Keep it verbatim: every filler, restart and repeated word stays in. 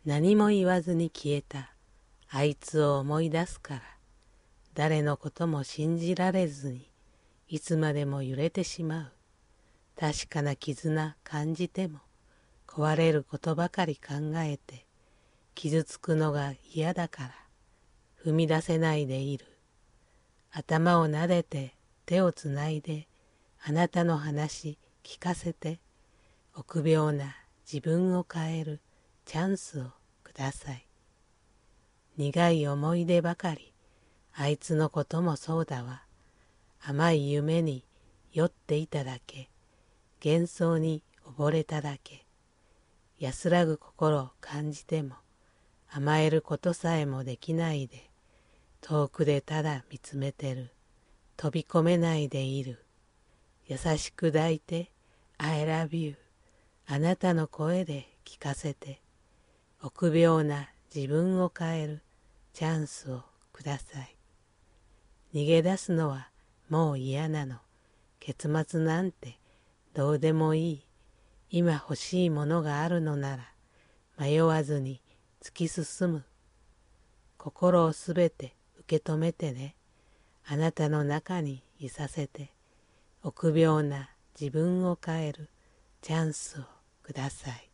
何も言わずに消えたあいつを思い出すから、誰のことも信じられずにいつまでも揺れてしまう。確かな絆感じても壊れることばかり考えて傷つくのが嫌だから踏み出せないでいる。頭を撫でて手をつないであなたの話聞かせて、臆病な自分を変えるチャンスをください。苦い思い出ばかり、あいつのこともそうだわ。甘い夢に酔っていただけ、幻想に溺れただけ。安らぐ心を感じても甘えることさえもできないで、遠くでただ見つめてる。飛び込めないでいる。優しく抱いて I love you、 あなたの声で聞かせて、臆病な自分を変えるチャンスをください。逃げ出すのはもう嫌なの。結末なんてどうでもいい。今欲しいものがあるのなら迷わずに突き進む。心をすべて受け止めてね。あなたの中にいさせて、臆病な自分を変えるチャンスをください。